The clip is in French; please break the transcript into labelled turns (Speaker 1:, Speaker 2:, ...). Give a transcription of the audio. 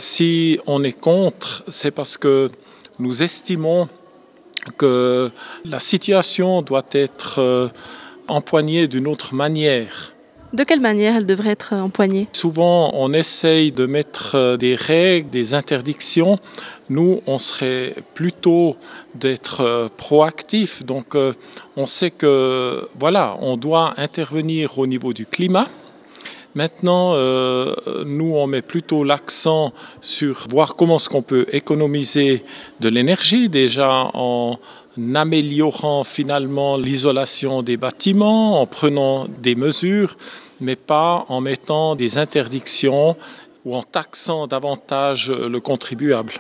Speaker 1: Si on est contre, c'est parce que nous estimons que la situation doit être empoignée d'une autre manière.
Speaker 2: De quelle manière elle devrait être empoignée?
Speaker 1: Souvent, on essaye de mettre des règles, des interdictions. Nous, on serait plutôt d'être proactif. Donc, on sait que, voilà, on doit intervenir au niveau du climat. Maintenant, nous, on met plutôt l'accent sur voir comment est-ce qu'on peut économiser de l'énergie, déjà en améliorant finalement l'isolation des bâtiments, en prenant des mesures, mais pas en mettant des interdictions ou en taxant davantage le contribuable.